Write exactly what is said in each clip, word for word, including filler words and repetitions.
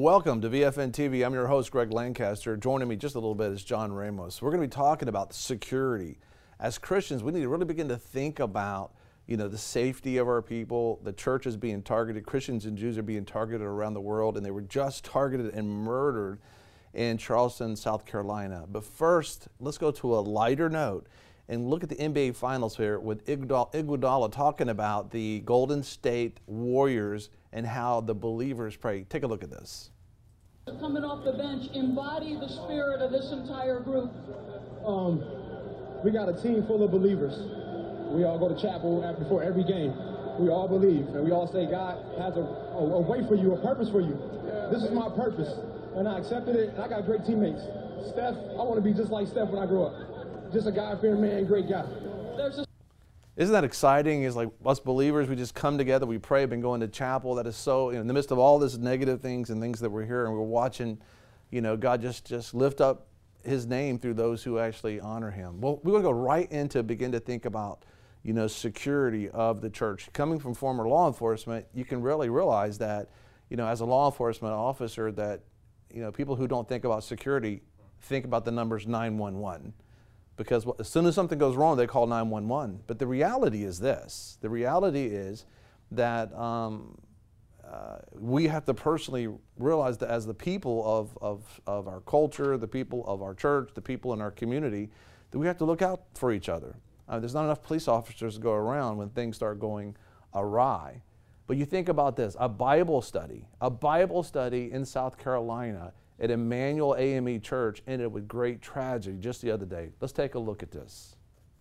Welcome to V F N T V. I'm your host, Greg Lancaster. Joining me just a little bit is John Ramos. We're going to be talking about security. As Christians, we need to really begin to think about, you know, the safety of our people. The church is being targeted. Christians and Jews are being targeted around the world, and they were just targeted and murdered in Charleston, South Carolina. But first, let's go to a lighter note and look at the N B A Finals here with Iguodala talking about the Golden State Warriors and how the believers pray. Take a look at this. Coming off the bench, embody the spirit of this entire group. Um, we got a team full of believers. We all go to chapel after, before every game. We all believe, and we all say God has a, a, a way for you, a purpose for you. This is my purpose, and I accepted it, and I got great teammates. Steph, I want to be just like Steph when I grow up. Just a God-fearing man, great guy. There's a Isn't that exciting? It's like us believers, we just come together, we pray, been going to chapel. That is so, you know, in the midst of all this negative things and things that we're hearing, we're watching, you know, God just, just lift up his name through those who actually honor him. Well, we're going to go right into begin to think about, you know, security of the church. Coming from former law enforcement, you can really realize that, you know, as a law enforcement officer, that, you know, people who don't think about security think about the numbers nine one one. Because as soon as something goes wrong, they call nine one one. But the reality is this. The reality is that um, uh, we have to personally realize that as the people of, of, of our culture, the people of our church, the people in our community, that we have to look out for each other. Uh, there's not enough police officers to go around when things start going awry. But you think about this, a Bible study, a Bible study in South Carolina at Emmanuel A M E Church ended with great tragedy just the other day. Let's take a look at this.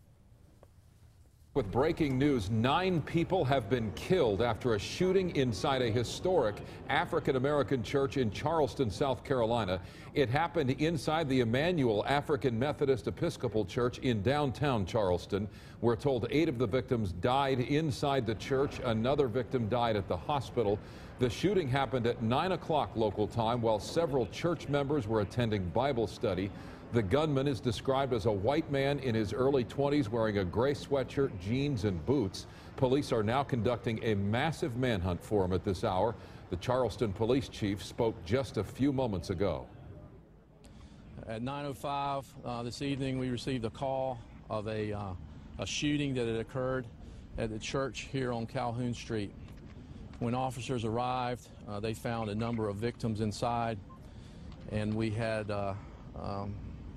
With breaking news, nine people have been killed after a shooting inside a historic African-American church in Charleston, South Carolina. It happened inside the Emmanuel African Methodist Episcopal Church in downtown Charleston. We're told eight of the victims died inside the church. Another victim died at the hospital. The shooting happened at nine o'clock local time while several church members were attending Bible study. The gunman is described as a white man in his early twenties wearing a gray sweatshirt, jeans, and boots. Police are now conducting a massive manhunt for him at this hour. The Charleston police chief spoke just a few moments ago. At nine oh five uh, this evening, we received a call of a, uh, a shooting that had occurred at the church here on Calhoun Street. When officers arrived, uh, they found a number of victims inside, and we had uh, um,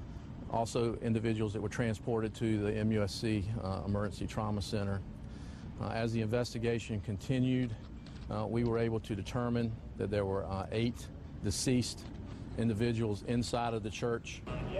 also individuals that were transported to the M U S C uh, Emergency Trauma Center. Uh, as the investigation continued, uh, we were able to determine that there were uh, eight deceased individuals inside of the church.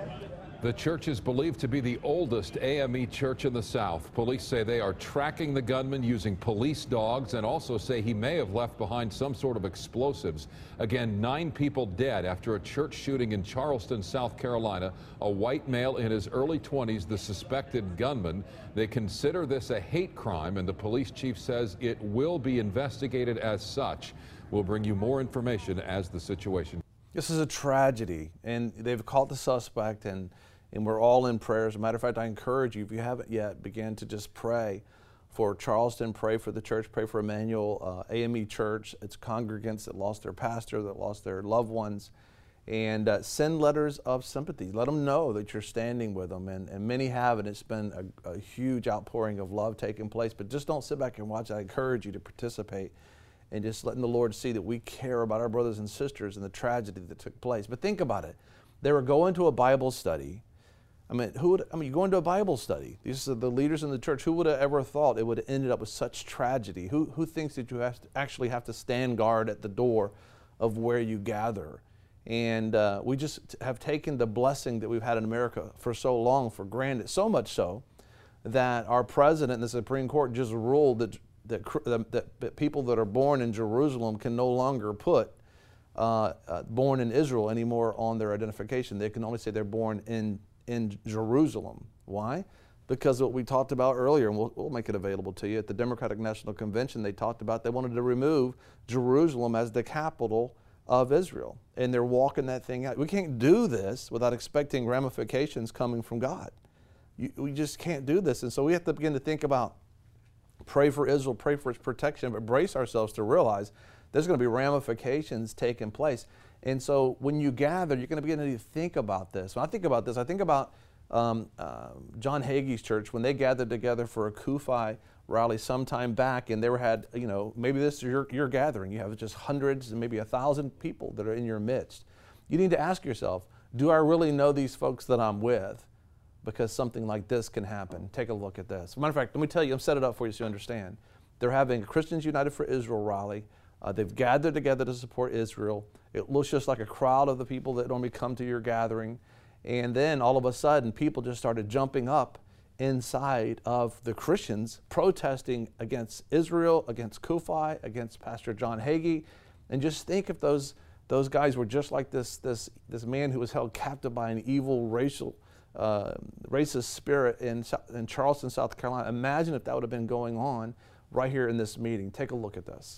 The church is believed to be the oldest A M E church in the South. Police say they are tracking the gunman using police dogs and also say he may have left behind some sort of explosives. Again, nine people dead after a church shooting in Charleston, South Carolina. A white male in his early twenties, the suspected gunman. They consider this a hate crime, and the police chief says it will be investigated as such. We'll bring you more information as the situation. This is a tragedy, and they've caught the suspect, and, and we're all in prayer. As a matter of fact, I encourage you, if you haven't yet, begin to just pray for Charleston, pray for the church, pray for Emmanuel uh, A M E Church, its congregants that lost their pastor, that lost their loved ones, and uh, send letters of sympathy. Let them know that you're standing with them, and, and many have, and it's been a, a huge outpouring of love taking place, but just don't sit back and watch. I encourage you to participate and just letting the Lord see that we care about our brothers and sisters and the tragedy that took place. But think about it. They were going to a Bible study. I mean, who would, I mean, you go into a Bible study. These are the leaders in the church. Who would have ever thought it would have ended up with such tragedy? Who, who thinks that you have to actually have to stand guard at the door of where you gather? And uh, we just have taken the blessing that we've had in America for so long for granted, so much so that our president and the Supreme Court just ruled that That, that, that people that are born in Jerusalem can no longer put uh, uh, born in Israel anymore on their identification. They can only say they're born in, in Jerusalem. Why? Because what we talked about earlier, and we'll, we'll make it available to you, at the Democratic National Convention, they talked about they wanted to remove Jerusalem as the capital of Israel. And they're walking that thing out. We can't do this without expecting ramifications coming from God. You, we just can't do this. And so we have to begin to think about, pray for Israel, pray for its protection, but brace ourselves to realize there's going to be ramifications taking place. And so when you gather, you're going to begin to think about this. When I think about this, I think about um, uh, John Hagee's church when they gathered together for a Kufi rally sometime back, and they were had, you know, maybe this is your, your gathering. You have just hundreds and maybe a thousand people that are in your midst. You need to ask yourself, do I really know these folks that I'm with? Because something like this can happen. Take a look at this. As a matter of fact, let me tell you, I'll set it up for you so you understand. They're having a Christians United for Israel rally. Uh, they've gathered together to support Israel. It looks just like a crowd of the people that normally come to your gathering. And then all of a sudden, people just started jumping up inside of the Christians, protesting against Israel, against Kufi, against Pastor John Hagee. And just think if those, those guys were just like this, this, this man who was held captive by an evil racial Uh, racist spirit in, in Charleston, South Carolina. Imagine if that would have been going on right here in this meeting. Take a look at this.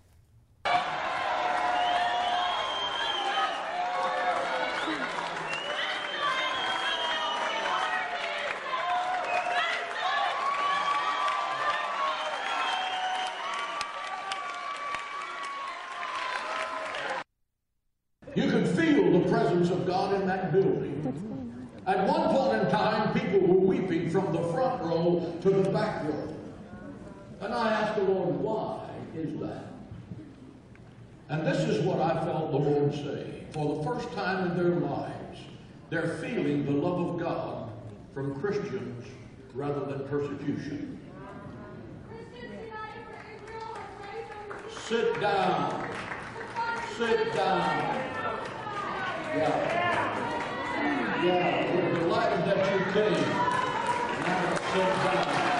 You could feel the presence of God in that building. At one point in time, people were weeping from the front row to the back row. And I asked the Lord, why is that? And this is what I felt the Lord say. For the first time in their lives, they're feeling the love of God from Christians rather than persecution. Sit down. Sit down. Yeah. Yeah, we're delighted that you came. Now sit down.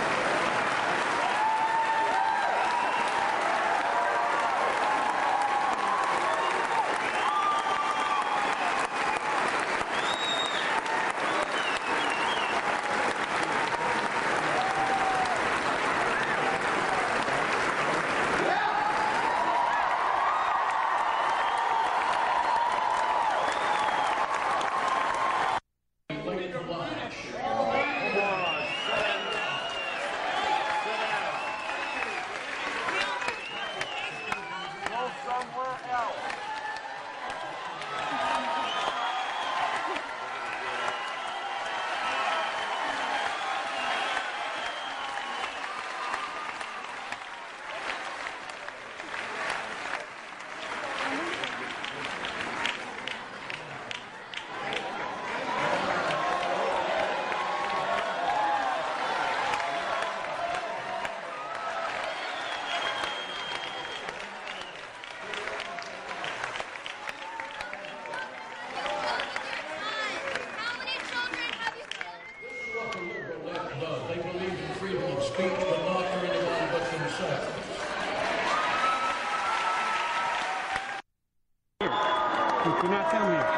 Do not tell me.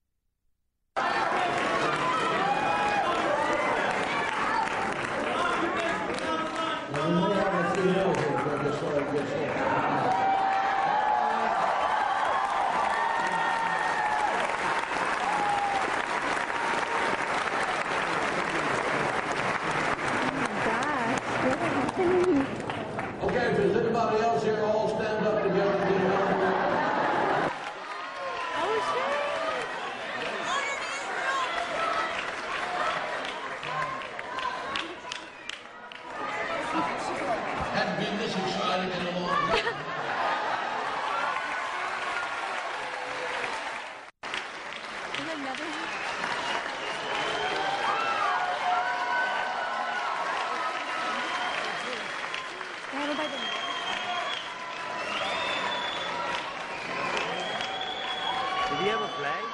Okay, if there's anybody else here, all stand up together and get along. Hadn't been this excited in a long time. Did he have a flag?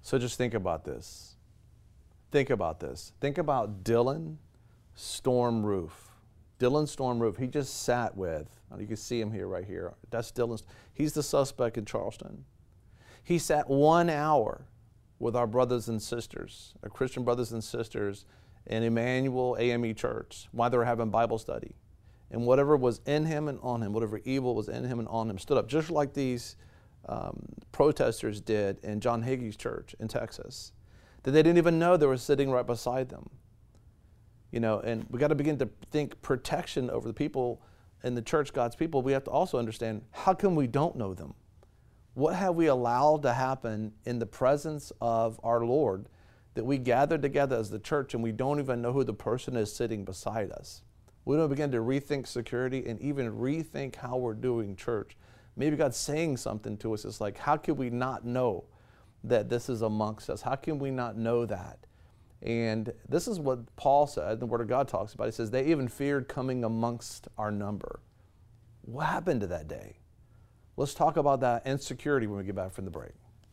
So just think about this. Think about this. Think about Dylan Storm Roof. Dylan Storm Roof, he just sat with, you can see him here, right here. That's Dylan. He's the suspect in Charleston. He sat one hour with our brothers and sisters, our Christian brothers and sisters in Emmanuel A M E Church while they were having Bible study. And whatever was in him and on him, whatever evil was in him and on him, stood up, just like these um, protesters did in John Hagee's church in Texas, that they didn't even know they were sitting right beside them. You know, and we got to begin to think protection over the people in the church, God's people. We have to also understand, how come we don't know them? What have we allowed to happen in the presence of our Lord that we gather together as the church and we don't even know who the person is sitting beside us? We don't begin to rethink security and even rethink how we're doing church. Maybe God's saying something to us. It's like, how can we not know that this is amongst us? How can we not know that? And this is what Paul said, the Word of God talks about. He says, they even feared coming amongst our number. What happened to that day? Let's talk about that insecurity when we get back from the break.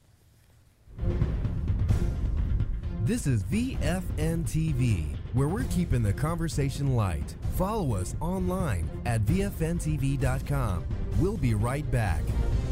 This is V F N T V, where we're keeping the conversation light. Follow us online at V F N T V dot com. We'll be right back.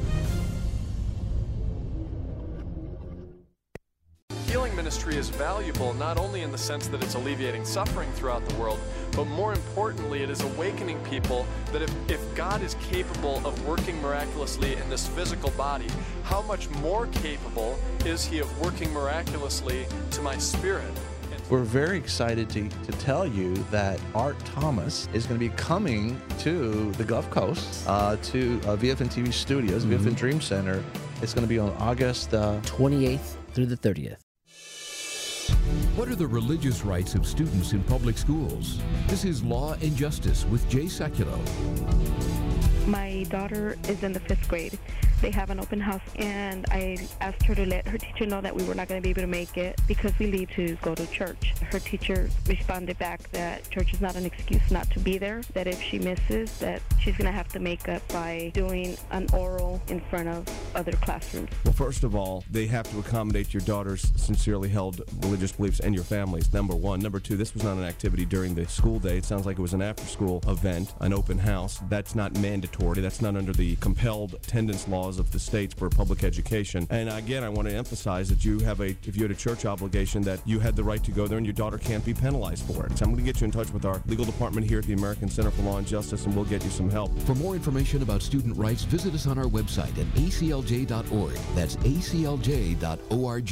Healing ministry is valuable not only in the sense that it's alleviating suffering throughout the world, but more importantly, it is awakening people that if, if God is capable of working miraculously in this physical body, how much more capable is He of working miraculously to my spirit? We're very excited to, to tell you that Art Thomas is going to be coming to the Gulf Coast, uh, to uh, V F N T V Studios, mm-hmm. V F N Dream Center. It's going to be on August uh, twenty-eighth through the thirtieth. What are the religious rights of students in public schools? This is Law and Justice with Jay Sekulow. My daughter is in the fifth grade. They have an open house, and I asked her to let her teacher know that we were not going to be able to make it because we leave to go to church. Her teacher responded back that church is not an excuse not to be there, that if she misses, that she's going to have to make up by doing an oral in front of other classrooms. Well, first of all, they have to accommodate your daughter's sincerely held religious beliefs and your family's, number one. Number two, this was not an activity during the school day. It sounds like it was an after-school event, an open house. That's not mandatory. That's not under the compelled attendance laws of the states for public education. And again, I want to emphasize that you have a, if you had a church obligation, that you had the right to go there and your daughter can't be penalized for it. So I'm going to get you in touch with our legal department here at the American Center for Law and Justice, and we'll get you some help. For more information about student rights, visit us on our website at A C L J dot org. That's A C L J dot org.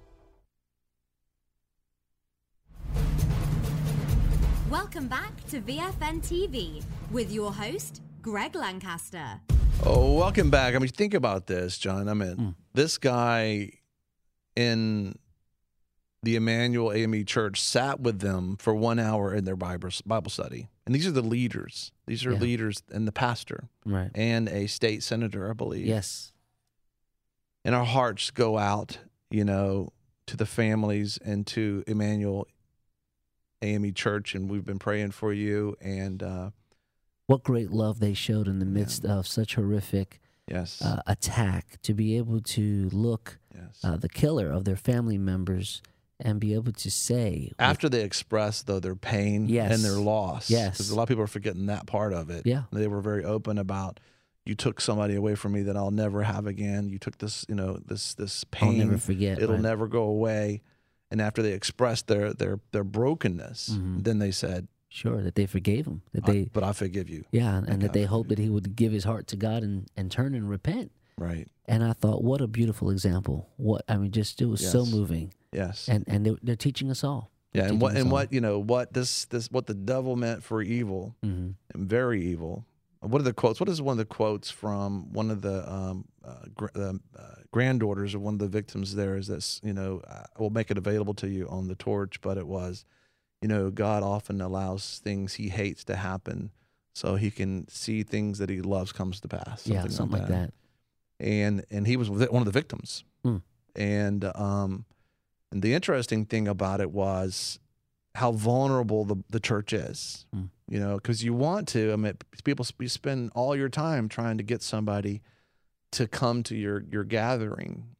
Welcome back to V F N T V with your host, Greg Lancaster. Oh, welcome back. I mean, think about this, John. I mean, mm. this guy in the Emmanuel A M E Church sat with them for one hour in their Bible study. And these are the leaders. These are yeah. leaders and the pastor right. and a state senator, I believe. Yes. And our hearts go out, you know, to the families and to Emmanuel A M E Church, and we've been praying for you. And uh, what great love they showed in the midst yeah. of such horrific yes. uh, attack, to be able to look yes. uh, the killer of their family members and be able to say. After with, they expressed, though, their pain yes. and their loss. Yes. Because a lot of people are forgetting that part of it. Yeah. They were very open about, you took somebody away from me that I'll never have again. You took this, you know, this this pain. I'll never forget. It'll right. never go away. And after they expressed their their their brokenness, mm-hmm. then they said, sure, that they forgave him. That they, I, but I forgive you. Yeah, and, and that God they hoped that he would give his heart to God and, and turn and repent. Right. And I thought, what a beautiful example. What I mean, just it was yes. so moving. Yes. And and they, they're teaching us all. They're yeah, and what and all. what you know what this this what the devil meant for evil, mm-hmm. and very evil. What are the quotes? What is one of the quotes from one of the um, uh, gr- uh, granddaughters of one of the victims there? Is this, you know, I will make it available to you on the torch, but it was, you know, God often allows things he hates to happen so he can see things that he loves comes to pass. Something yeah, something like that. that. And and he was one of the victims. Mm. And um, and the interesting thing about it was how vulnerable the, the church is. Mm. You know, because you want to, I mean, people you spend all your time trying to get somebody to come to your, your gathering.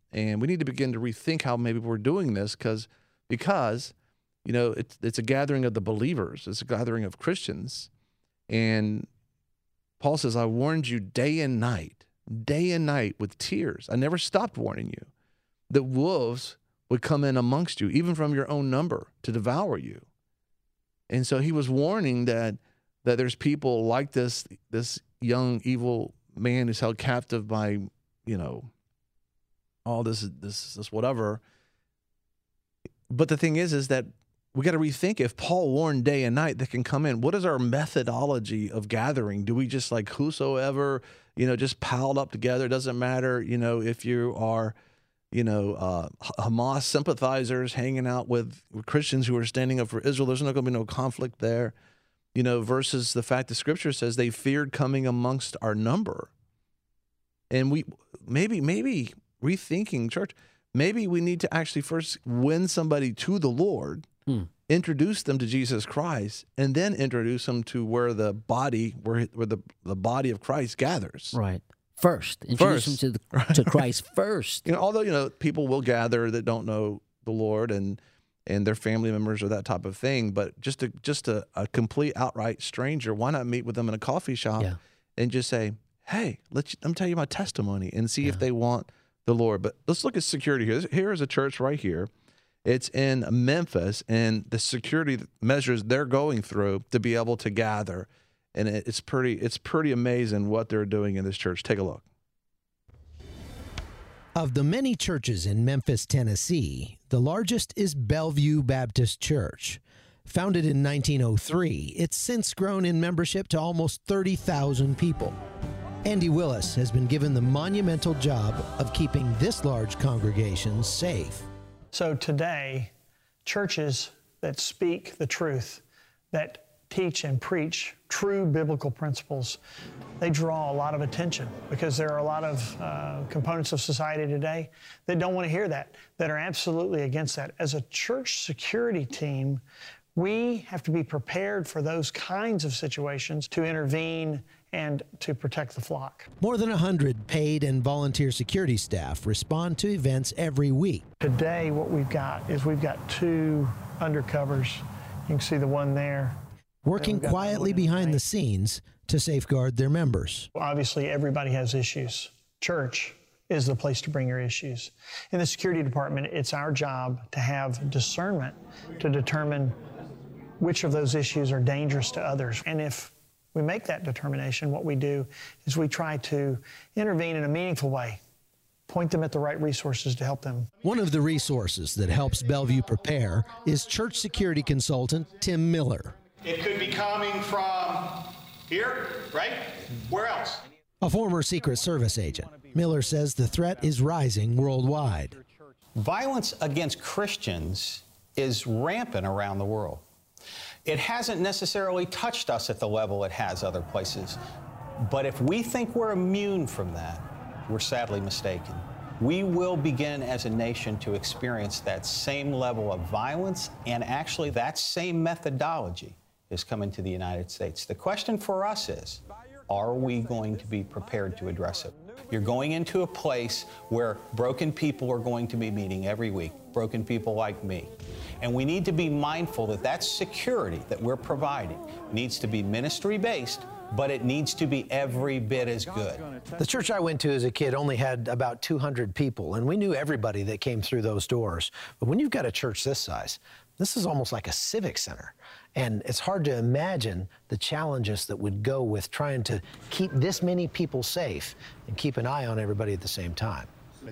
And we need to begin to rethink how maybe we're doing this because, because you know, it's, it's a gathering of the believers. It's a gathering of Christians. And Paul says, I warned you day and night, day and night with tears. I never stopped warning you that wolves would come in amongst you, even from your own number, to devour you. And so he was warning that that there's people like this, this young evil man who's held captive by, you know, all this, this, this whatever. But the thing is, is that we got to rethink if Paul warned day and night that can come in. What is our methodology of gathering? Do we just like whosoever, you know, just piled up together? It doesn't matter, you know, if you are, you know, uh, Hamas sympathizers hanging out with Christians who are standing up for Israel. There's not going to be no conflict there, you know, versus the fact the scripture says they feared coming amongst our number. And we maybe, maybe rethinking church, maybe we need to actually first win somebody to the Lord, hmm. introduce them to Jesus Christ, and then introduce them to where the body, where, where the, the body of Christ gathers. Right. First, introduce First. them to the, to Christ first. You know, although, you know, people will gather that don't know the Lord and and their family members or that type of thing, but just a just a, a complete outright stranger, why not meet with them in a coffee shop yeah. and just say, hey, let's let me tell you my testimony and see yeah. if they want the Lord. But let's look at security here. Here is a church right here. It's in Memphis, and the security measures they're going through to be able to gather. And it's pretty it's pretty amazing what they're doing in this church. Take a look. Of the many churches in Memphis, Tennessee, the largest is Bellevue Baptist Church. Founded in nineteen oh three, it's since grown in membership to almost thirty thousand people. Andy Willis has been given the monumental job of keeping this large congregation safe. So today, churches that speak the truth, that teach and preach true biblical principles, they draw a lot of attention because there are a lot of uh, components of society today that don't want to hear that, that are absolutely against that. As a church security team, we have to be prepared for those kinds of situations to intervene and to protect the flock. More than one hundred paid and volunteer security staff respond to events every week. Today, what we've got is we've got two undercovers. You can see the one there. Working quietly behind the scenes to safeguard their members. Obviously, everybody has issues. Church is the place to bring your issues. In the security department, it's our job to have discernment to determine which of those issues are dangerous to others. And if we make that determination, what we do is we try to intervene in a meaningful way, point them at the right resources to help them. One of the resources that helps Bellevue prepare is church security consultant Tim Miller. It could be coming from here, right? Where else? A former Secret Service agent, Miller says the threat is rising worldwide. Violence against Christians is rampant around the world. It hasn't necessarily touched us at the level it has other places. But if we think we're immune from that, we're sadly mistaken. We will begin as a nation to experience that same level of violence, and actually that same methodology is coming to the United States. The question for us is, are we going to be prepared to address it? You're going into a place where broken people are going to be meeting every week, broken people like me. And we need to be mindful that that security that we're providing needs to be ministry-based, but it needs to be every bit as good. The church I went to as a kid only had about two hundred people, and we knew everybody that came through those doors. But when you've got a church this size, this is almost like a civic center. And it's hard to imagine the challenges that would go with trying to keep this many people safe and keep an eye on everybody at the same time.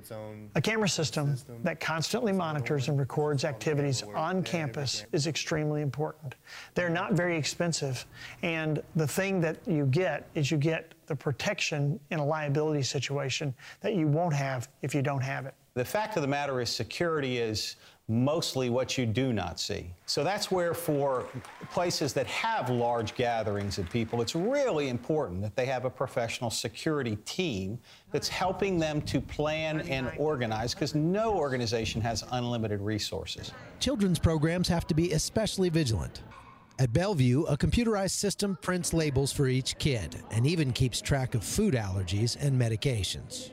A camera system that constantly monitors and records activities on campus is extremely important. They're not very expensive, and the thing that you get is you get the protection in a liability situation that you won't have if you don't have it. The fact of the matter is security is mostly what you do not see. So that's where for places that have large gatherings of people, it's really important that they have a professional security team that's helping them to plan and organize, because no organization has unlimited resources. Children's programs have to be especially vigilant. At Bellevue, a computerized system prints labels for each kid and even keeps track of food allergies and medications.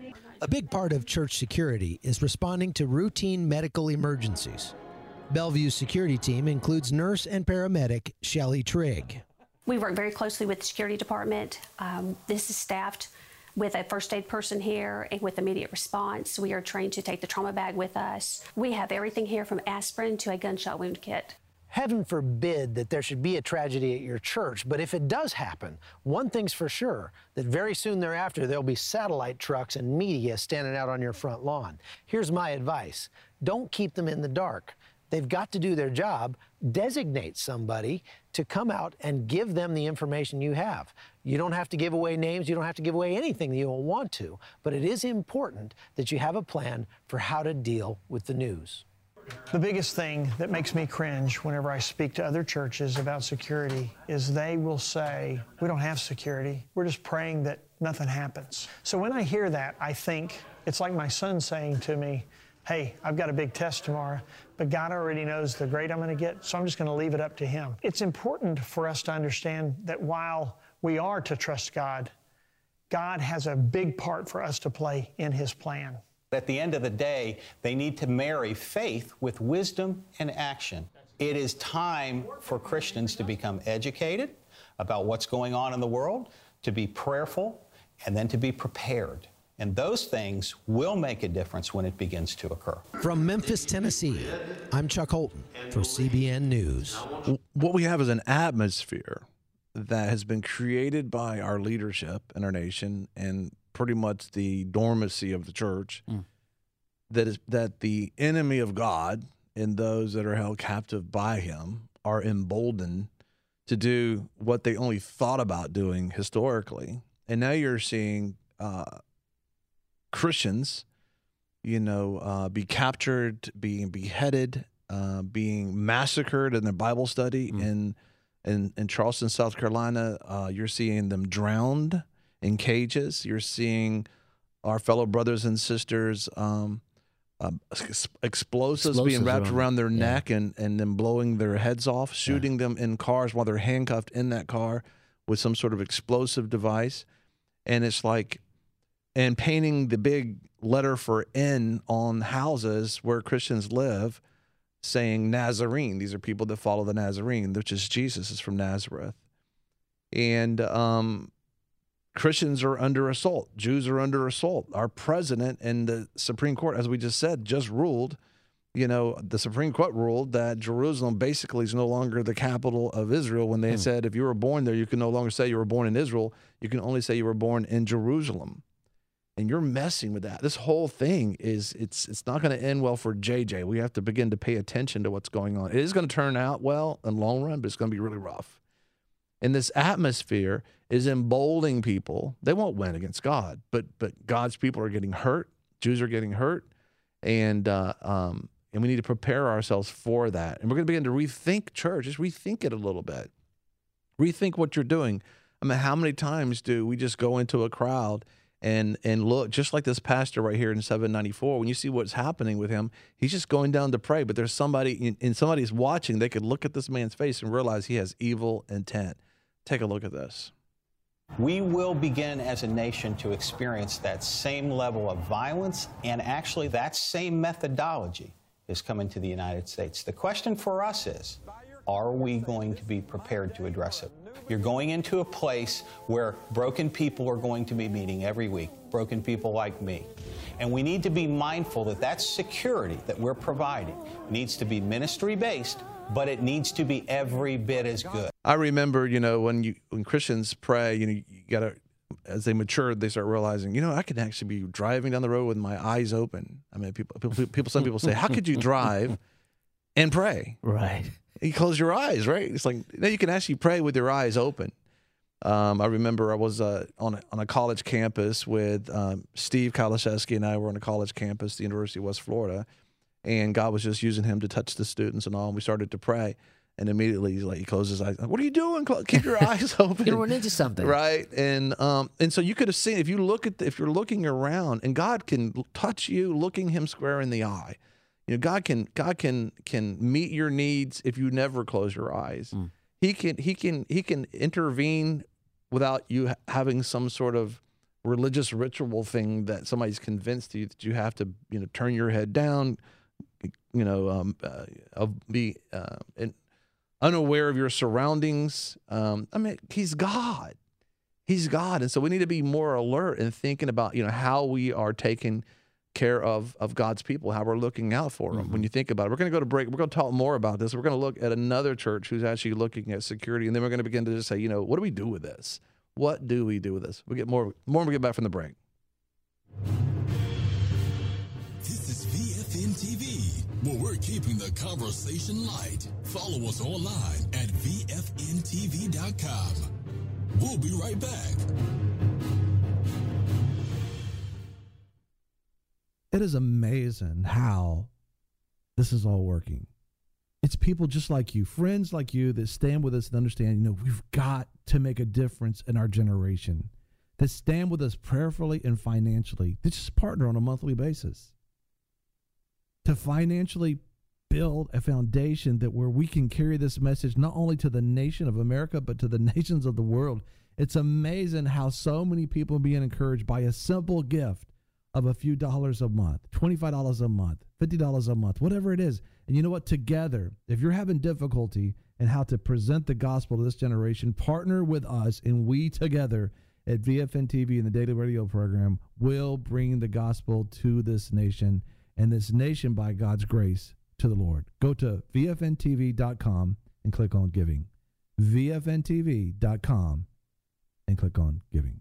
A big part of church security is responding to routine medical emergencies. Bellevue's security team includes nurse and paramedic Shelley Trigg. We work very closely with the security department. Um, this is staffed with a first aid person here and with immediate response. We are trained to take the trauma bag with us. We have everything here from aspirin to a gunshot wound kit. Heaven forbid that there should be a tragedy at your church, but if it does happen, one thing's for sure, that very soon thereafter there'll be satellite trucks and media standing out on your front lawn. Here's my advice. Don't keep them in the dark. They've got to do their job. Designate somebody to come out and give them the information you have. You don't have to give away names. You don't have to give away anything that you don't want to. But it is important that you have a plan for how to deal with the news. The biggest thing that makes me cringe whenever I speak to other churches about security is they will say, we don't have security. We're just praying that nothing happens. So when I hear that, I think it's like my son saying to me, hey, I've got a big test tomorrow, but God already knows the grade I'm going to get, so I'm just going to leave it up to Him. It's important for us to understand that while we are to trust God, God has a big part for us to play in His plan. At the end of the day, they need to marry faith with wisdom and action. It is time for Christians to become educated about what's going on in the world, to be prayerful, and then to be prepared. And those things will make a difference when it begins to occur. From Memphis, Tennessee, I'm Chuck Holton for C B N News. What we have is an atmosphere that has been created by our leadership in our nation and pretty much the dormancy of the church, mm. that is that the enemy of God and those that are held captive by him are emboldened to do what they only thought about doing historically. And now you're seeing uh, Christians, you know, uh, be captured, being beheaded, uh, being massacred in their Bible study mm. in, in in Charleston, South Carolina. Uh, you're seeing them drowned in cages. You're seeing our fellow brothers and sisters, um, uh, ex- explosives, explosives being wrapped around, around their yeah. neck and, and then blowing their heads off, shooting yeah. them in cars while they're handcuffed in that car with some sort of explosive device. And it's like, and painting the big letter for N on houses where Christians live, saying Nazarene. These are people that follow the Nazarene, which is Jesus is from Nazareth. And um, Christians are under assault. Jews are under assault. Our president and the Supreme Court, as we just said, just ruled, you know, the Supreme Court ruled that Jerusalem basically is no longer the capital of Israel when they hmm. said if you were born there, you can no longer say you were born in Israel. You can only say you were born in Jerusalem. And you're messing with that. This whole thing is, it's it's not going to end well for J J. We have to begin to pay attention to what's going on. It is going to turn out well in the long run, but it's going to be really rough. And this atmosphere is emboldening people. They won't win against God, but but God's people are getting hurt. Jews are getting hurt. And uh, um, and we need to prepare ourselves for that. And we're going to begin to rethink church. Just rethink it a little bit. Rethink what you're doing. I mean, how many times do we just go into a crowd And and look, just like this pastor right here in seven ninety-four, when you see what's happening with him, he's just going down to pray. But there's somebody, and somebody's watching, they could look at this man's face and realize he has evil intent. Take a look at this. We will begin as a nation to experience that same level of violence, and actually that same methodology is coming to the United States. The question for us is, are we going to be prepared to address it? You're going into a place where broken people are going to be meeting every week, broken people like me. And we need to be mindful that that security that we're providing needs to be ministry-based, but it needs to be every bit as good. I remember, you know, when you when Christians pray, you know, you got to, as they mature, they start realizing, you know, I could actually be driving down the road with my eyes open. I mean, people, people, people some people say, how could you drive and pray? Right. You close your eyes, right? It's like, no, you can actually pray with your eyes open. Um, I remember I was uh, on, a, on a college campus with um, Steve Kaliszewski and I were on a college campus, the University of West Florida, and God was just using him to touch the students and all, and we started to pray, and immediately he's like, he closes his eyes. What are you doing? Keep your eyes open. You're running into something. Right? And um, and so you could have seen, if you look at, the, if you're looking around, and God can touch you looking him square in the eye. You know, God can God can can meet your needs if you never close your eyes. Mm. He can he can he can intervene without you having some sort of religious ritual thing that somebody's convinced you that you have to, you know, turn your head down, you know, um, uh, be uh, in, unaware of your surroundings. Um, I mean, he's God. He's God. And so we need to be more alert and thinking about, you know, how we are taking care of, of God's people, how we're looking out for them. Mm-hmm. When you think about it, we're going to go to break. We're going to talk more about this. We're going to look at another church who's actually looking at security. And then we're going to begin to just say, you know, what do we do with this? What do we do with this? We get more, more when we get back from the break. This is V F N T V, where we're keeping the conversation light. Follow us online at V F N T V dot com. We'll be right back. It is amazing how this is all working. It's people just like you, friends like you that stand with us and understand, you know, we've got to make a difference in our generation, that stand with us prayerfully and financially, that just partner on a monthly basis to financially build a foundation that where we can carry this message not only to the nation of America, but to the nations of the world. It's amazing how so many people are being encouraged by a simple gift of a few dollars a month, twenty-five dollars a month, fifty dollars a month, whatever it is. And you know what? Together, if you're having difficulty in how to present the gospel to this generation, partner with us, and we together at V F N T V and the Daily Radio Program will bring the gospel to this nation, and this nation, by God's grace, to the Lord. Go to V F N T V dot com and click on giving. V F N T V dot com and click on giving.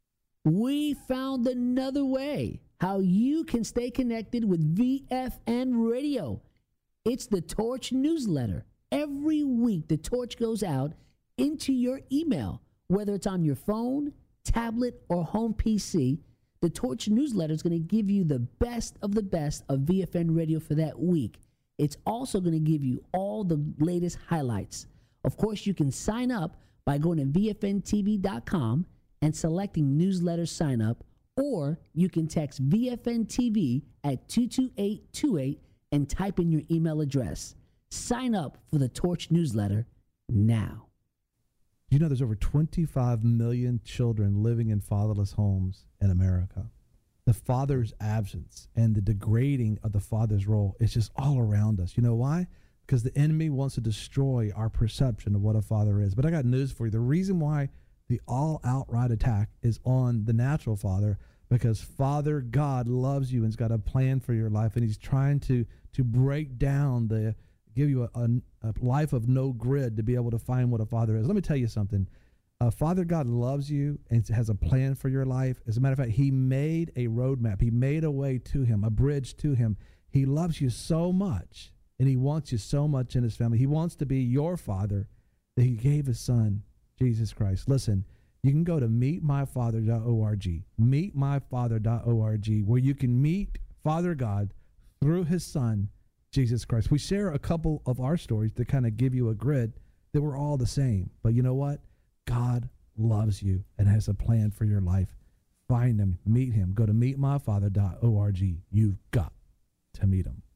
We found another way how you can stay connected with V F N Radio. It's the Torch newsletter. Every week, the Torch goes out into your email, whether it's on your phone, tablet, or home P C. The Torch newsletter is going to give you the best of the best of V F N Radio for that week. It's also going to give you all the latest highlights. Of course, you can sign up by going to V F N T V dot com and selecting newsletter sign up, or you can text V F N T V at two two eight two eight and type in your email address. Sign up for the Torch newsletter now. You know, there's over twenty-five million children living in fatherless homes in America. The father's absence and the degrading of the father's role is just all around us. You know why? Because the enemy wants to destroy our perception of what a father is. But I got news for you. The reason why the all-outright attack is on the natural father, because Father God loves you and has got a plan for your life, and he's trying to to break down the, give you a, a, a life of no grid to be able to find what a father is. Let me tell you something. Uh, Father God loves you and has a plan for your life. As a matter of fact, he made a roadmap. He made a way to him, a bridge to him. He loves you so much, and he wants you so much in his family. He wants to be your father, that he gave his son, Jesus Christ. Listen, you can go to meet my father dot org, meet my father dot org, where you can meet Father God through his son, Jesus Christ. We share a couple of our stories to kind of give you a grid that we're all the same. But you know what? God loves you and has a plan for your life. Find him, meet him. Go to meet my father dot org. You've got to meet him.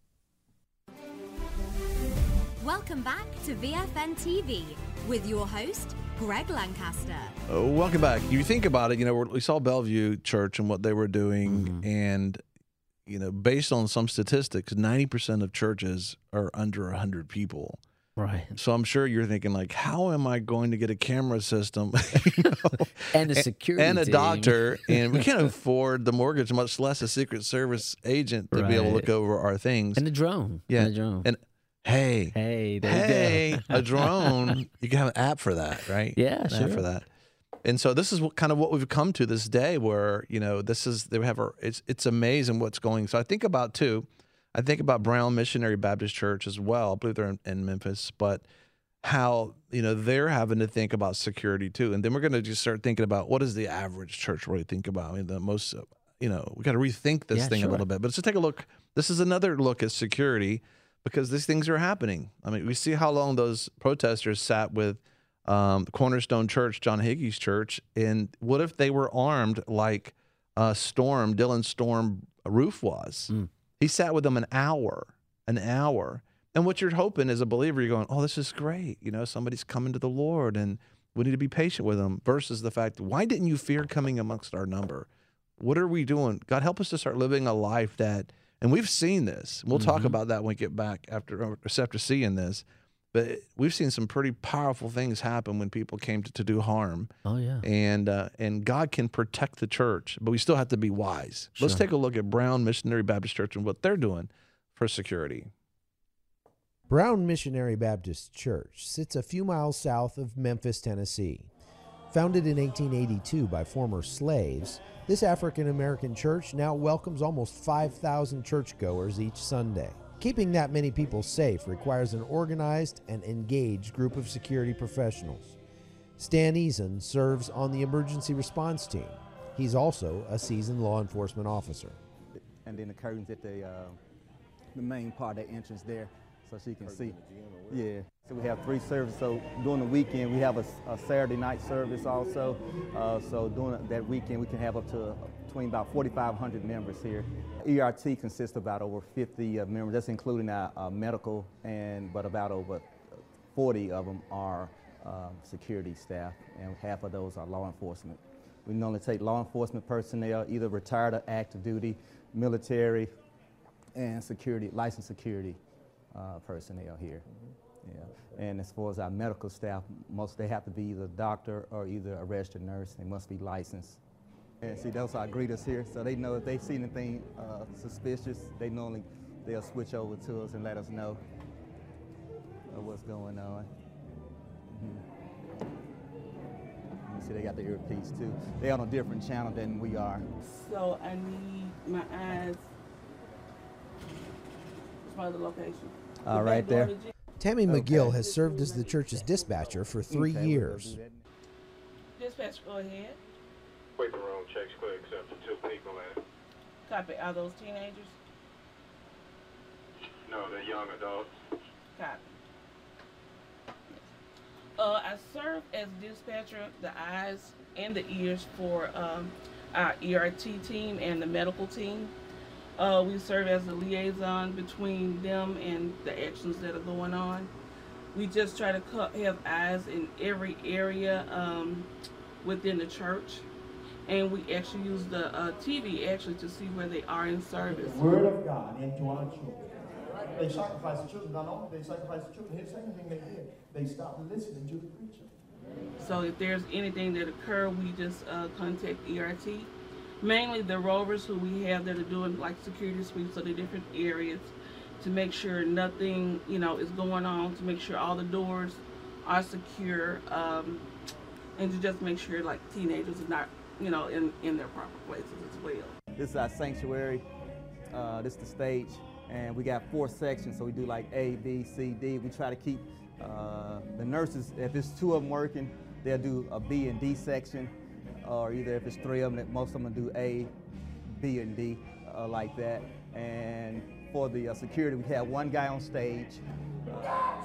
Welcome back to V F N T V with your host, Greg Lancaster. Uh, welcome back. You think about it, you know, we saw Bellevue Church and what they were doing, mm-hmm. and, you know, based on some statistics, ninety percent of churches are under one hundred people. Right. So I'm sure you're thinking, like, how am I going to get a camera system you know, and a security and a team. doctor, and we can't afford the mortgage, much less a Secret Service agent to right. be able to look over our things. And a drone. Yeah. And a drone. And hey, hey, there hey, you go. a drone. You can have an app for that, right? Yeah, an sure. app for that. And so this is what, kind of what we've come to this day, where you know this is they have a, it's it's amazing what's going. So I think about too. I think about Brown Missionary Baptist Church as well. I believe they're in, in Memphis, but how, you know, they're having to think about security too. And then we're going to just start thinking about what does the average church really think about? I mean, the most, you know, we got to rethink this yeah, thing sure. a little bit. But let's take a look. This is another look at security because these things are happening. I mean, we see how long those protesters sat with um, the Cornerstone Church, John Hagee's church. And what if they were armed like uh, Storm, Dylan Storm Roof was? Mm. He sat with them an hour, an hour. And what you're hoping as a believer, you're going, oh, this is great. You know, somebody's coming to the Lord and we need to be patient with them versus the fact, why didn't you fear coming amongst our number? What are we doing? God, help us to start living a life that, and we've seen this. We'll mm-hmm. talk about that when we get back after, after seeing this. But we've seen some pretty powerful things happen when people came to, to do harm. Oh, yeah. And uh, and God can protect the church, but we still have to be wise. Sure. Let's take a look at Brown Missionary Baptist Church and what they're doing for security. Brown Missionary Baptist Church sits a few miles south of Memphis, Tennessee. Founded in eighteen eighty-two by former slaves, this African-American church now welcomes almost five thousand churchgoers each Sunday. Keeping that many people safe requires an organized and engaged group of security professionals. Stan Eason serves on the emergency response team. He's also a seasoned law enforcement officer. And then the curtains at the, uh, the main part of the entrance there, so she can see. Yeah. So we have three services. So during the weekend, we have a, a Saturday night service also. Uh, so during that weekend, we can have up to between about forty-five hundred members here. E R T consists of about over fifty uh, members. That's including our uh, medical, and but about over forty of them are uh, security staff, and half of those are law enforcement. We normally take law enforcement personnel, either retired or active duty, military, and security, licensed security uh, personnel here. Mm-hmm. Yeah. And as far as our medical staff, most they have to be either a doctor or either a registered nurse. They must be licensed. And see, those are our greeters here, so they know if they see anything uh, suspicious, they normally they'll switch over to us and let us know of what's going on. Mm-hmm. You see, they got the earpiece too. They're on a different channel than we are. So I need my eyes. What's the location? Uh, right there. Tammy okay. McGill has served as the church's dispatcher for three okay, years. Dispatch, go ahead. Wait the room, checks clear except for two people in it. Copy. Are those teenagers? No, they're young adults. Copy. Uh, I serve as dispatcher, the eyes and the ears for um, our E R T team and the medical team. Uh, we serve as a liaison between them and the actions that are going on. We just try to have eyes in every area um, within the church. And we actually use the uh, T V actually to see where they are in service. The Word of God into our children. They sacrificed the children, not only they sacrificed the children, here's the second thing they did. They stopped listening to the preacher. So if there's anything that occur, we just uh, contact E R T. Mainly the rovers who we have that are doing like security sweeps of the different areas to make sure nothing, you know, is going on, to make sure all the doors are secure, um, and to just make sure like teenagers are not, you know, in, in their proper places as well. This is our sanctuary. Uh, this is the stage, and we got four sections, so we do like A, B, C, D. We try to keep uh, the nurses, if it's two of them working, they'll do a B and D section, or either if it's three of them, most of them do A, B, and D, uh, like that. And for the uh, security, we have one guy on stage. Uh,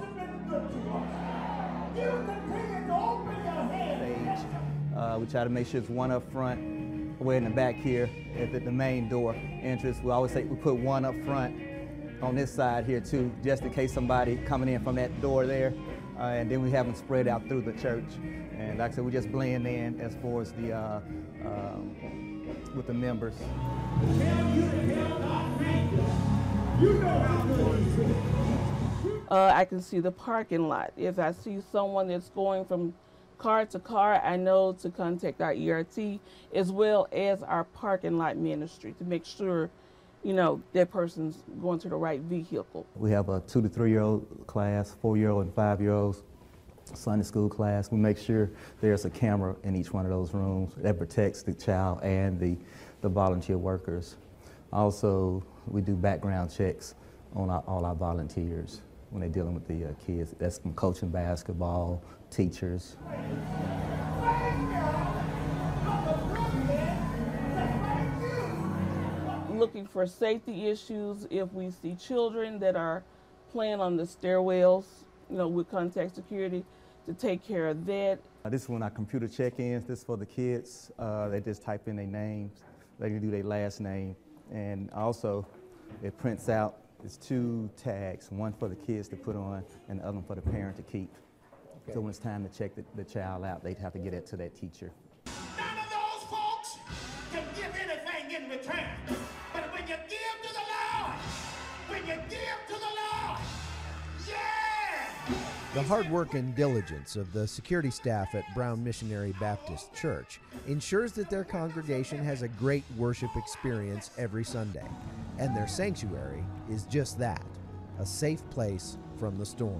stage. Uh, we try to make sure it's one up front, way in the back here at the, the main door entrance. We always say we put one up front on this side here too, just in case somebody coming in from that door there. Uh, and then we have them spread out through the church. And like I said, we just blend in as far as the, uh, uh, with the members. Uh, I can see the parking lot. If I see someone that's going from car to car, I know to contact our E R T as well as our parking lot ministry to make sure, you know, that person's going to the right vehicle. We have a two to three year old class, four year old and five year olds, Sunday school class. We make sure there's a camera in each one of those rooms that protects the child and the, the volunteer workers. Also, we do background checks on our, all our volunteers when they're dealing with the uh, kids. That's from coaching basketball, teachers. Looking for safety issues. If we see children that are playing on the stairwells, you know, we'll contact security to take care of that. Uh, this is when our computer check-ins. This is for the kids. Uh, they just type in their names. They can do their last name. And also, it prints out, it's two tags, one for the kids to put on and the other one for the parent to keep. Okay. So when it's time to check the, the child out, they'd have to get it to that teacher. None of those folks can give anything The hard work and diligence of the security staff at Brown Missionary Baptist Church ensures that their congregation has a great worship experience every Sunday, and their sanctuary is just that, a safe place from the storm.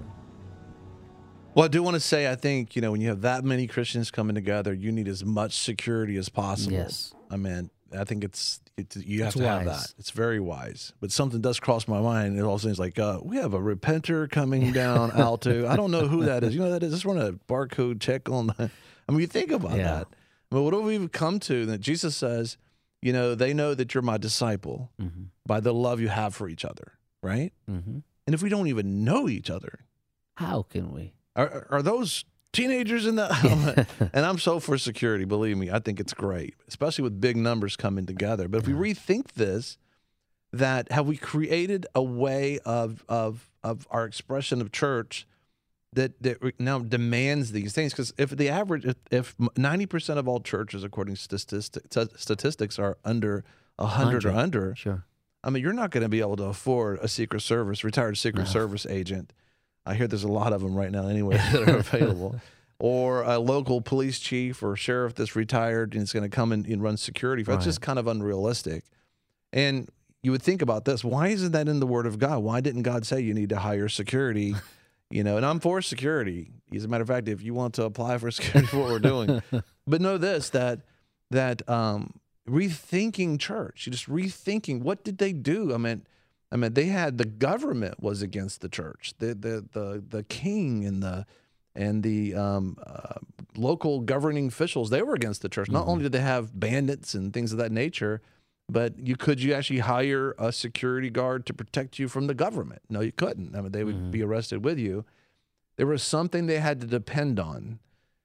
Well, I do want to say, I think, you know, when you have that many Christians coming together, you need as much security as possible. Yes. I mean, I think it's, it's you have It's to have wise. that. It's very wise. But something does cross my mind. It all seems like, uh, we have a repenter coming down Alto. I don't know who that is. You know who that is? Just run a barcode check on that. I mean, you think about Yeah. that. But what have we come to? That Jesus says, you know, they know that you're my disciple Mm-hmm. by the love you have for each other, right? Mm-hmm. And if we don't even know each other, How can we? Are, are those teenagers in that? And I'm so for security, believe me. I think it's great, especially with big numbers coming together. But if we rethink this, that have we created a way of of of our expression of church that, that now demands these things? Because if the average, if, if ninety percent of all churches, according to statistics, statistics are under one hundred or under, sure. I mean, you're not going to be able to afford a Secret Service, retired Secret No. Service agent. I hear there's a lot of them right now anyway that are available. Or a local police chief or sheriff that's retired and is going to come in and run security. That's Right. just kind of unrealistic. And you would think about this. Why isn't that in the Word of God? Why didn't God say you need to hire security? You know, and I'm for security. As a matter of fact, if you want to apply for security for what we're doing. But know this, that that um, rethinking church, you just rethinking, what did they do? I mean, I mean, they had, the government was against the church. The the the the king and the and the um, uh, local governing officials, they were against the church. Not Mm-hmm. only did they have bandits and things of that nature, but you could you actually hire a security guard to protect you from the government? No, you couldn't. I mean, they would Mm-hmm. be arrested with you. There was something they had to depend on,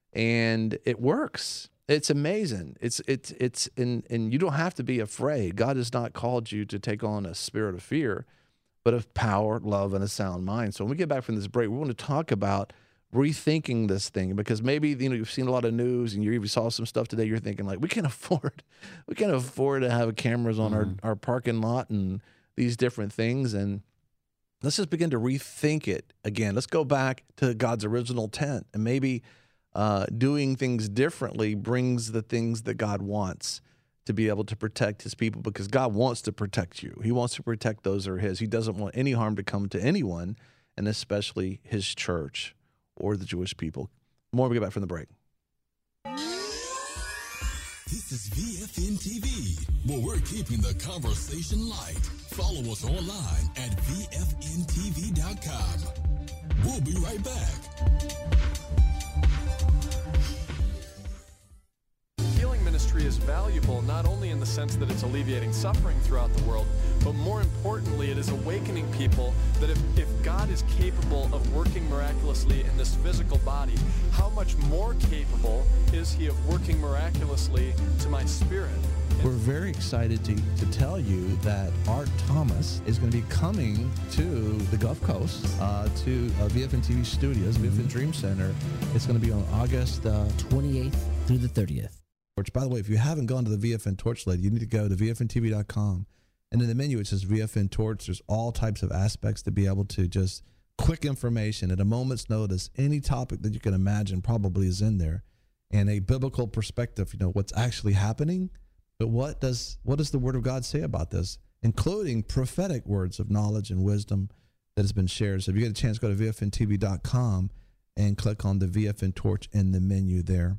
and it works. It's amazing. It's it's it's and and you don't have to be afraid. God has not called you to take on a spirit of fear, but of power, love, and a sound mind. So when we get back from this break, we want to talk about rethinking this thing, because maybe, you know, you've seen a lot of news and you even saw some stuff today. You're thinking like, we can't afford, we can't afford to have cameras on Mm-hmm. our, our parking lot and these different things. And let's just begin to rethink it again. Let's go back to God's original intent, and maybe uh, doing things differently brings the things that God wants to be able to protect his people, because God wants to protect you. He wants to protect those that are his. He doesn't want any harm to come to anyone, and especially his church or the Jewish people. More when we get back from the break. This is V F N T V, where we're keeping the conversation light. Follow us online at V F N T V dot com. We'll be right back. Healing ministry is valuable not only in the sense that it's alleviating suffering throughout the world, but more importantly, it is awakening people that if, if God is capable of working miraculously in this physical body, how much more capable is he of working miraculously to my spirit? We're very excited to, to tell you that Art Thomas is going to be coming to the Gulf Coast, uh, to uh, V F N T V Studios, V F N Dream Center. It's going to be on August uh, twenty-eighth through the thirtieth. Which, by the way, if you haven't gone to the V F N Torch lately, you need to go to V F N T V dot com. And in the menu, it says V F N Torch. There's all types of aspects to be able to just quick information at a moment's notice. Any topic that you can imagine probably is in there. And a biblical perspective, you know, what's actually happening. But what does what does the Word of God say about this, including prophetic words of knowledge and wisdom that has been shared? So if you get a chance, go to V F N T V dot com and click on the V F N Torch in the menu there.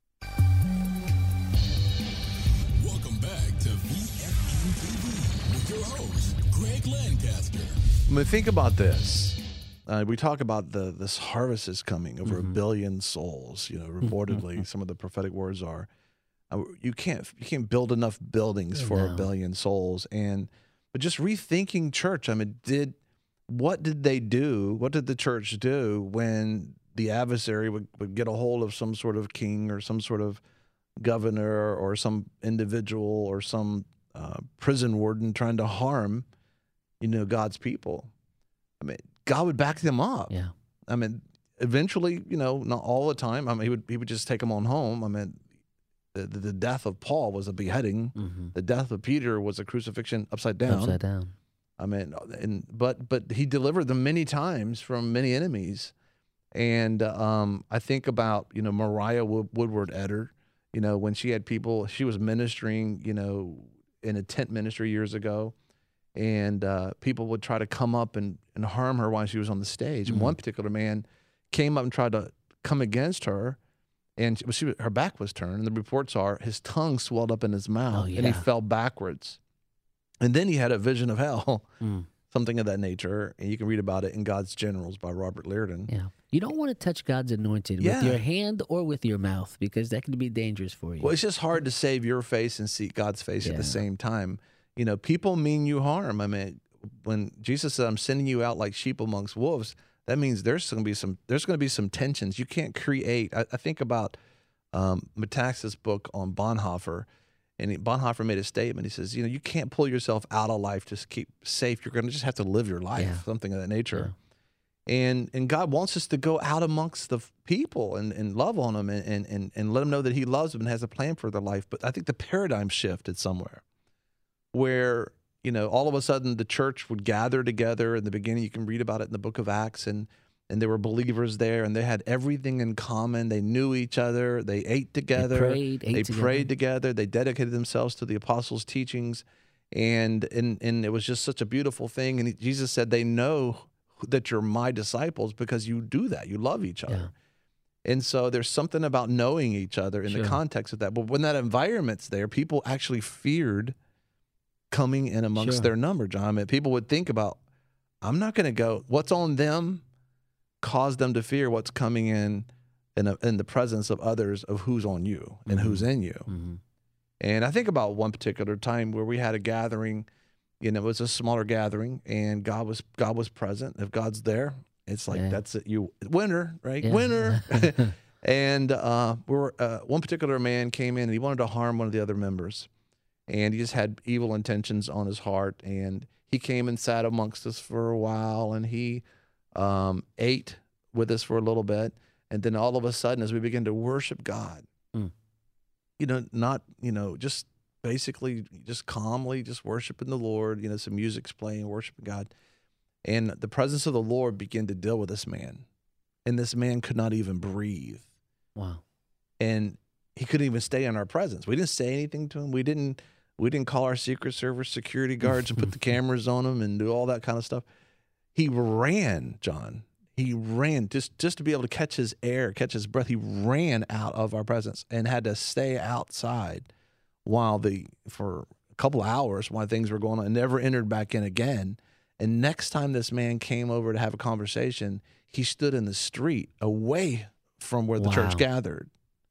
Welcome back to V F N T V with your host, Greg Lancaster. I mean, think about this. Uh, we talk about the this harvest is coming, over Mm-hmm. a billion souls. You know, reportedly, some of the prophetic words are. Uh, you can't you can't build enough buildings for No. a billion souls, and but just rethinking church. I mean, did what did they do? What did the church do when the adversary would, would get a hold of some sort of king or some sort of governor or some individual or some uh, prison warden trying to harm, you know, God's people? I mean, God would back them up. Yeah. I mean, eventually, you know, not all the time. I mean, he would he would just take them on home. I mean, the, the death of Paul was a beheading. Mm-hmm. The death of Peter was a crucifixion upside down. Upside down. I mean, and but but he delivered them many times from many enemies, And um, I think about, you know, Mariah Wood- Woodward Etter, you know, when she had people, she was ministering, you know, in a tent ministry years ago, and uh, people would try to come up and, and harm her while she was on the stage. Mm-hmm. And one particular man came up and tried to come against her, and she, she, her back was turned, and the reports are his tongue swelled up in his mouth, Oh, and he yeah. fell backwards. And then he had a vision of hell, Mm. something of that nature, and you can read about it in God's Generals by Robert Liardon. Yeah. You don't want to touch God's anointed Yeah. with your hand or with your mouth, because that can be dangerous for you. Well, it's just hard to save your face and see God's face at Yeah. the same time. You know, people mean you harm. I mean, when Jesus said, "I'm sending you out like sheep amongst wolves," that means there's going to be some there's going to be some tensions. You can't create. I, I think about um, Metaxas' book on Bonhoeffer, and he, Bonhoeffer made a statement. He says, "You know, you can't pull yourself out of life to keep safe. You're going to just have to live your life, Yeah. something of that nature." And and God wants us to go out amongst the people and, and love on them and, and, and, and let them know that he loves them and has a plan for their life. But I think the paradigm shifted somewhere where, you know, all of a sudden the church would gather together. In the beginning, you can read about it in the book of Acts, and, and there were believers there, and they had everything in common. They knew each other. They ate together. They prayed, ate they together. prayed together. They dedicated themselves to the apostles' teachings. And, and, and it was just such a beautiful thing. And he, Jesus said, they know that you're my disciples because you do that. You love each other. And so there's something about knowing each other in Sure. the context of that. But when that environment's there, people actually feared coming in amongst Sure. their number, John. I mean, people would think about, I'm not going to go. What's on them caused them to fear what's coming in in, a, in the presence of others of who's on you and Mm-hmm. who's in you. Mhm. And I think about one particular time where we had a gathering, you know, it was a smaller gathering, and God was God was present. If God's there, it's like, Yeah. that's it. You winner, right? Yeah. Winner. And uh, we were, uh, one particular man came in and he wanted to harm one of the other members, and he just had evil intentions on his heart. And he came and sat amongst us for a while, and he um, ate with us for a little bit. And then all of a sudden, as we began to worship God, Mm. you know, not, you know, just basically just calmly just worshiping the Lord, you know, some music's playing, worshiping God. And the presence of the Lord began to deal with this man. And this man could not even breathe. Wow. And he couldn't even stay in our presence. We didn't say anything to him. We didn't we didn't call our Secret Service security guards and put the cameras on him and do all that kind of stuff. He ran, John. He ran just, just to be able to catch his air, catch his breath. He ran out of our presence and had to stay outside while the for a couple of hours while things were going on, and never entered back in again. And next time this man came over to have a conversation, he stood in the street away from where the Wow. church gathered.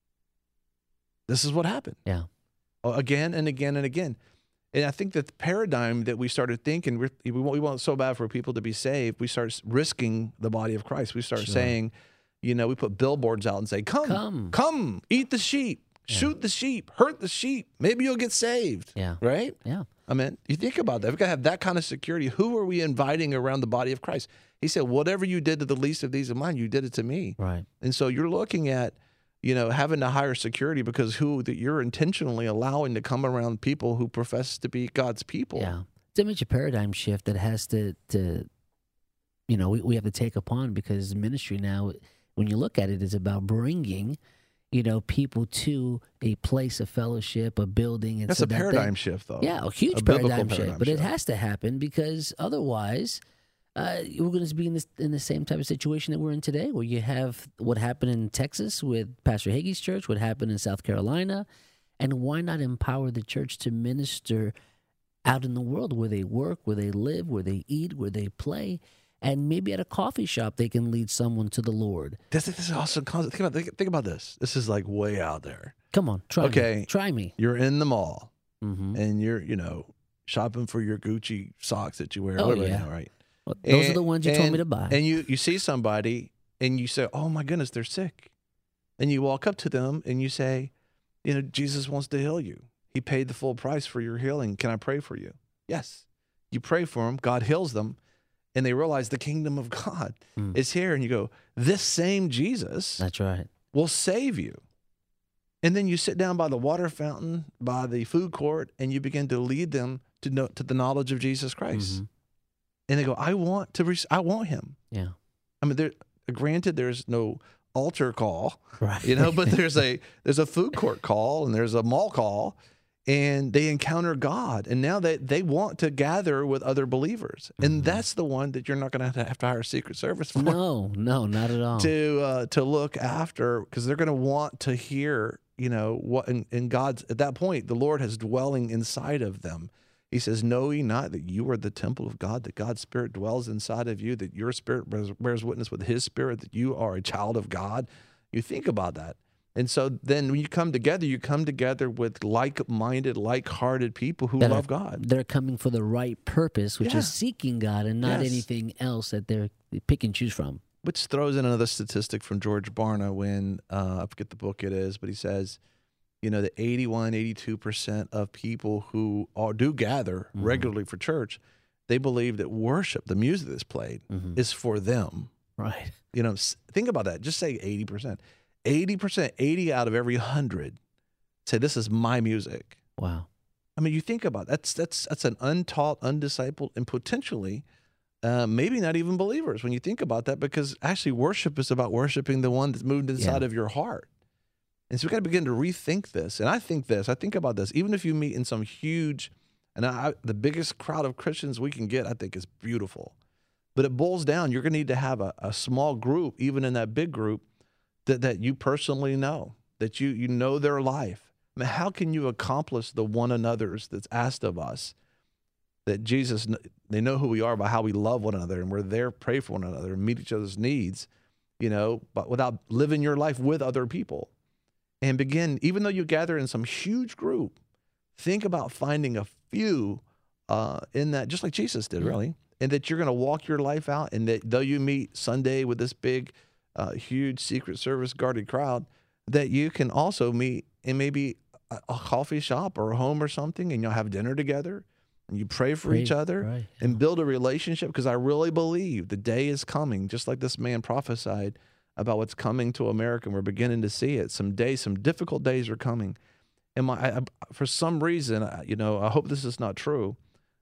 This is what happened. Yeah. Again and again and again. And I think that the paradigm that we started thinking, we're, we want, we want so bad for people to be saved, we start risking the body of Christ. We start Sure. saying, you know, we put billboards out and say, come, Come. come, eat the sheep, shoot the sheep, hurt the sheep. Maybe you'll get saved. Yeah. Right? Yeah. I mean, you think about that. We've got to have that kind of security. Who are we inviting around the body of Christ? He said, whatever you did to the least of these of mine, you did it to me. Right. And so you're looking at, you know, having to hire security because who that you're intentionally allowing to come around people who profess to be God's people. Yeah. It's a major paradigm shift that has to, to you know, we, we have to take upon, because ministry now, when you look at it, is about bringing, you know, people to a place of fellowship, a building. And That's so a that paradigm they- shift, though. Yeah, a huge A biblical paradigm, paradigm shift. But it shift. has to happen, because otherwise uh, we're going to be in this in the same type of situation that we're in today, where you have what happened in Texas with Pastor Hagee's church, what happened in South Carolina. And why not empower the church to minister out in the world where they work, where they live, where they eat, where they play? And maybe at a coffee shop, they can lead someone to the Lord. This, this is awesome. Think about, think, think about this. This is like way out there. Come on, try okay. me. Try me. You're in the mall Mm-hmm. and you're, you know, shopping for your Gucci socks that you wear. Oh, whatever, yeah. you know, right? Well, those are And- the ones you told me and- to buy. And you, you see somebody and you say, oh my goodness, they're sick. And you walk up to them and you say, you know, Jesus wants to heal you. He paid the full price for your healing. Can I pray for you? Yes. You pray for them. God heals them. And they realize the kingdom of God Mm. is here. And you go, this same Jesus That's right. will save you. And then you sit down by the water fountain, by the food court, and you begin to lead them to know, to the knowledge of Jesus Christ. Mhm. And they go, I want to, re- I want him. Yeah. I mean, there, granted, there's no altar call, right. you know, but there's a there's a food court call and there's a mall call, and they encounter God, and now they they want to gather with other believers, mm-hmm. and that's the one that you're not going to have to hire a Secret Service for. No, no, not at all. To uh, to look after, because they're going to want to hear, you know, what and, and God's at that point, the Lord has dwelling inside of them. He says, know ye not that you are the temple of God, that God's Spirit dwells inside of you, that your spirit bears, bears witness with his spirit, that you are a child of God. You think about that. And so then when you come together, you come together with like-minded, like-hearted people who that love are, God. They're coming for the right purpose, which yeah. is seeking God and not yes. anything else that they're pick and choose from. Which throws in another statistic from George Barna when, uh, I forget the book it is, but he says, you know, the eighty-one, eighty-two percent of people who are, do gather mm-hmm. regularly for church, they believe that worship, the music that's played, mm-hmm. is for them. Right. You know, think about that. Just say eighty percent. eighty percent, eighty out of every one hundred say, this is my music. Wow. I mean, you think about it. That's, that's, that's an untaught, undiscipled, and potentially uh, maybe not even believers when you think about that, because actually worship is about worshiping the one that's moved inside yeah. of your heart. And so we got to begin to rethink this. And I think this, I think about this, even if you meet in some huge, and I, the biggest crowd of Christians we can get, I think is beautiful. But it boils down, you're going to need to have a, a small group, even in that big group, that, that you personally know, that you you know their life. I mean, how can you accomplish the one another's that's asked of us? That Jesus, they know who we are by how we love one another, and we're there, pray for one another, and meet each other's needs, you know, but without living your life with other people. And begin, even though you gather in some huge group, think about finding a few uh, in that, just like Jesus did, really, and that you're going to walk your life out, and that though you meet Sunday with this big, uh, huge Secret Service guarded crowd, that you can also meet in maybe a, a coffee shop or a home or something, and you'll have dinner together, and you pray for pray, each other, right, yeah. and build a relationship, because I really believe the day is coming, just like this man prophesied about what's coming to America, and we're beginning to see it. Some days, some difficult days are coming. And my, I, for some reason, you know, I hope this is not true,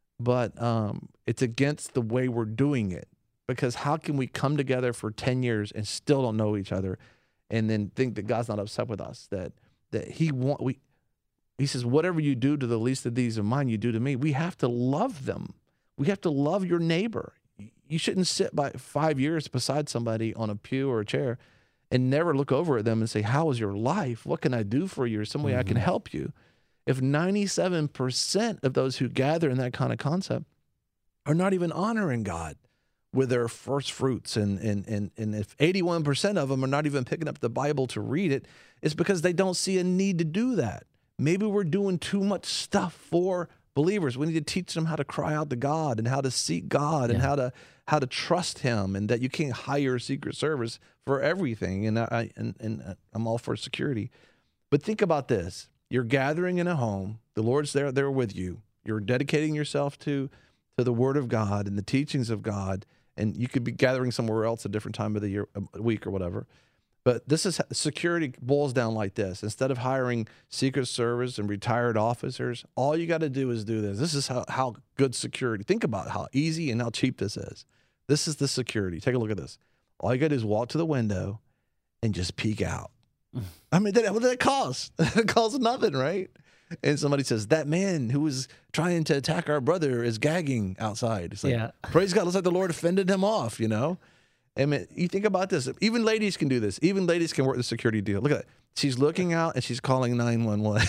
but um, it's against the way we're doing it. Because how can we come together for ten years and still don't know each other, and then think that God's not upset with us? That that He want we, He says, whatever you do to the least of these of mine, you do to me. We have to love them. We have to love your neighbor. You shouldn't sit by five years beside somebody on a pew or a chair and never look over at them and say, how is your life? What can I do for you? Or some way mm-hmm. I can help you. If ninety-seven percent of those who gather in that kind of concept are not even honoring God with their first fruits, and, and, and, and if eighty-one percent of them are not even picking up the Bible to read it, it's because they don't see a need to do that. Maybe we're doing too much stuff for believers. We need to teach them how to cry out to God and how to seek God yeah. and how to how to trust Him, and that you can't hire a Secret Service for everything. And I and, and I'm all for security, but think about this: you're gathering in a home. The Lord's there there with you. You're dedicating yourself to to the Word of God and the teachings of God. And you could be gathering somewhere else a different time of the year, a week or whatever. But this is security boils down like this. Instead of hiring Secret Service and retired officers, all you got to do is do this. This is how, how good security. Think about how easy and how cheap this is. This is the security. Take a look at this. All you got to do is walk to the window and just peek out. I mean, that, what did that cost? It costs nothing, right? And somebody says, that man who was trying to attack our brother is gagging outside. It's like, yeah. praise God, looks like the Lord offended him off, you know? I mean, you think about this. Even ladies can do this. Even ladies can work the security deal. Look at that. She's looking out and she's calling nine one one.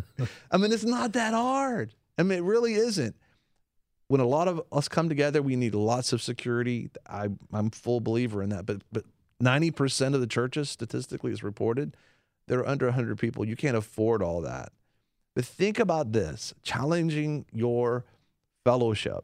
I mean, it's not that hard. I mean, it really isn't. When a lot of us come together, we need lots of security. I, I'm a full believer in that. But but ninety percent of the churches, statistically, is reported, they're under one hundred people. You can't afford all that. But think about this, challenging your fellowship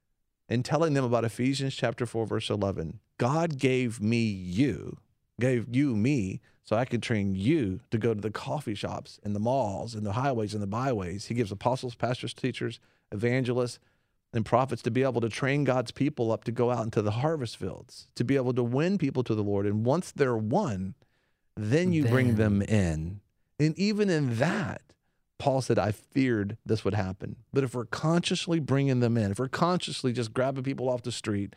and telling them about Ephesians chapter four, verse eleven. God gave me you, gave you me, so I could train you to go to the coffee shops and the malls and the highways and the byways. He gives apostles, pastors, teachers, evangelists, and prophets to be able to train God's people up to go out into the harvest fields, to be able to win people to the Lord. And once they're won, then you then. bring them in. And even in that, Paul said, I feared this would happen. But if we're consciously bringing them in, if we're consciously just grabbing people off the street,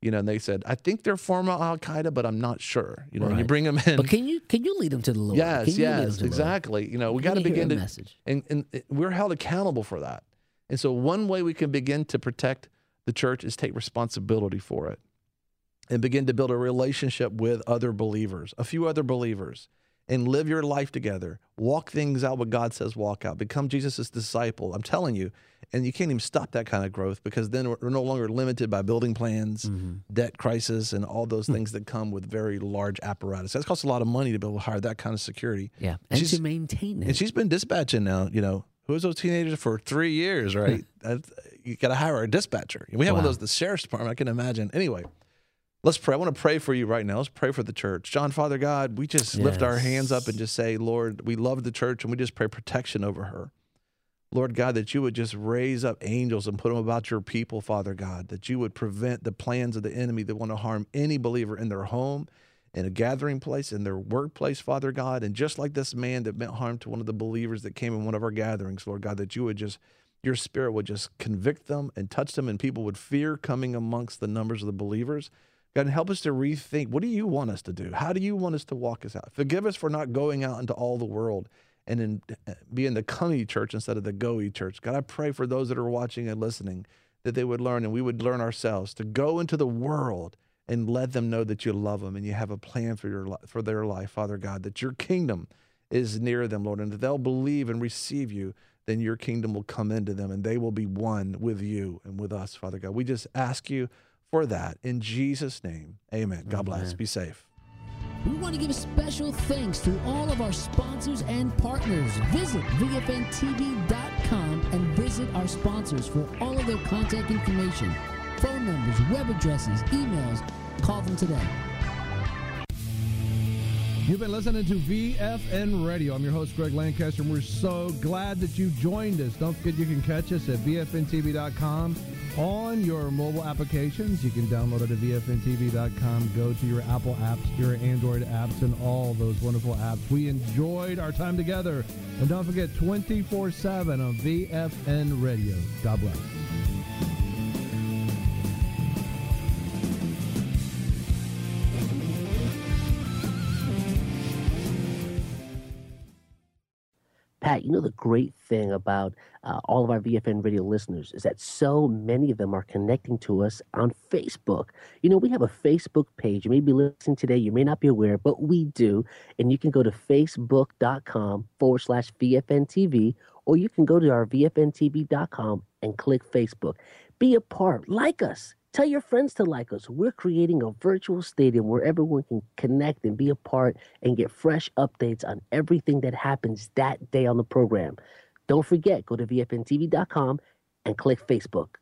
you know, and they said, I think they're former Al-Qaeda, but I'm not sure. You know, and you Right. bring them in. But can you can you lead them to the Lord? Yes, Can you lead them yes, to the Lord? exactly. You know, we Let got to me hear begin a to, message. and, and we're held accountable for that. And so one way we can begin to protect the church is take responsibility for it and begin to build a relationship with other believers, a few other believers, and live your life together. Walk things out what God says walk out. Become Jesus' disciple. I'm telling you, and you can't even stop that kind of growth because then we're no longer limited by building plans, Mm-hmm. debt crisis, and all those things that come with very large apparatus. That costs a lot of money to be able to hire that kind of security. Yeah, and she's- to maintain it. And she's been dispatching now, you know, who was those teenagers for three years, right? That's, you got to hire a dispatcher. We have one Wow. of those, the sheriff's department, I can imagine. Anyway, let's pray. I want to pray for you right now. Let's pray for the church. John, Father God, we just lift our Yes. hands up and just say, Lord, we love the church and we just pray protection over her. Lord God, that you would just raise up angels and put them about your people, Father God, that you would prevent the plans of the enemy that want to harm any believer in their home, in a gathering place, in their workplace, Father God. And just like this man that meant harm to one of the believers that came in one of our gatherings, Lord God, that you would just, your spirit would just convict them and touch them, and people would fear coming amongst the numbers of the believers. God, and help us to rethink, what do you want us to do? How do you want us to walk us out? Forgive us for not going out into all the world and in, being the comey church instead of the goey church. God, I pray for those that are watching and listening that they would learn, and we would learn ourselves to go into the world and let them know that you love them and you have a plan for your li- for their life, Father God, that your kingdom is near them, Lord, and that they'll believe and receive you, then your kingdom will come into them and they will be one with you and with us, Father God. We just ask you for that in Jesus' name. Amen. God bless. Amen. Be safe. We want to give special thanks to all of our sponsors and partners. Visit V F N T V dot com and visit our sponsors for all of their contact information, phone numbers, web addresses, emails. Call them today. You've been listening to V F N Radio. I'm your host, Greg Lancaster, and we're so glad that you joined us. Don't forget you can catch us at V F N T V dot com on your mobile applications. You can download it at V F N T V dot com. Go to your Apple apps, your Android apps, and all those wonderful apps. We enjoyed our time together. And don't forget, twenty-four seven on V F N Radio. God bless. Pat, you know the great thing about uh, all of our V F N radio listeners is that so many of them are connecting to us on Facebook. You know, we have a Facebook page. You may be listening today, you may not be aware, but we do. And you can go to facebook.com forward slash VFNTV, or you can go to our V F N T V dot com and click Facebook. Be a part. Like us. Tell your friends to like us. We're creating a virtual stadium where everyone can connect and be a part and get fresh updates on everything that happens that day on the program. Don't forget, go to V F N T V dot com and click Facebook.